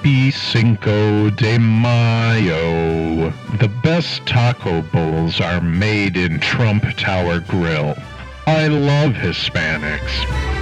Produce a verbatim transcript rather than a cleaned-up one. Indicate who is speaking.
Speaker 1: Happy Cinco de Mayo. The best taco bowls are made in Trump Tower Grill. I love Hispanics.